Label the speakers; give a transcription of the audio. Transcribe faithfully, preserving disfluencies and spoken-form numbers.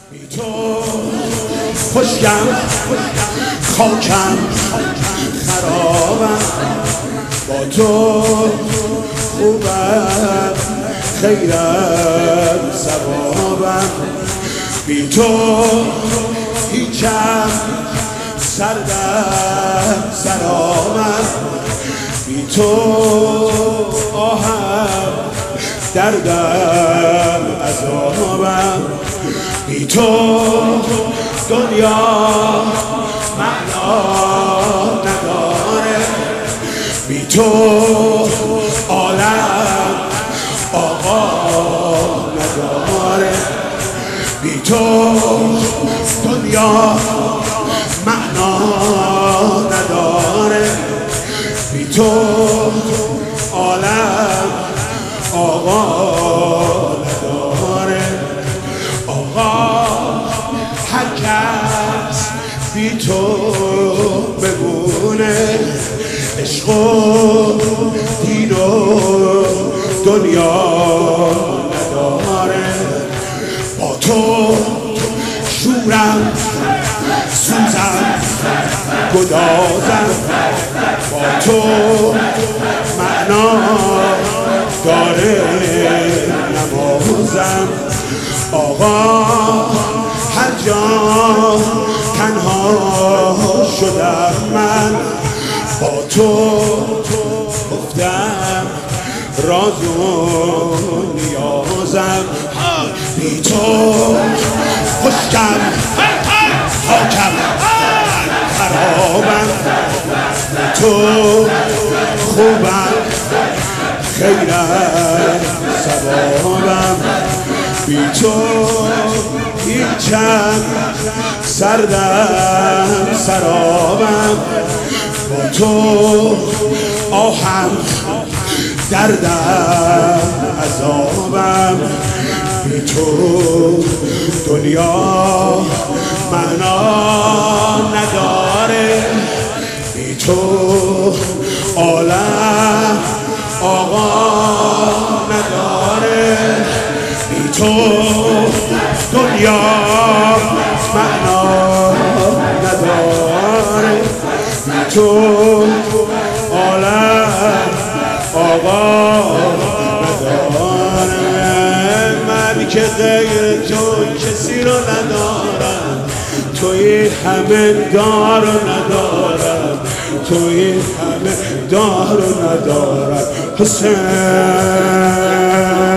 Speaker 1: بی تو خشکم خاکم خرابم، با تو خوبم خیرم ثوابم، بی تو هیچم سردم سرامم، بی تو آهم دردم عذابم، بی تو دنیا معنا نداره، بی تو عالم آقا نداره، بی تو دنیا معنا نداره، بی تو عالم آقا نداره. آقا هر کس بی تو بمونه، عشق و دین و دنیا نداره، با تو شورم سوزم گدازم، با تو معنا داره نمازم. آقا هر جا تنها شدم من، با تو گفتم راز و نیازم، بی تو خشکم خاکم خرابم، بی تو خوبم خیرم ثوابم، بی تو هیچم سردم سرابم، با تو آهم دردم عذابم، بی تو دنیا معنا نداره، بی تو عالم آقا نداره، بی تو دنیا معنا نداره، بی تو عالم آقا نداره. من که غیر تو کسی رو ندارم، توی همه دار رو ندارم، توی همه دار رو ندارم حسین.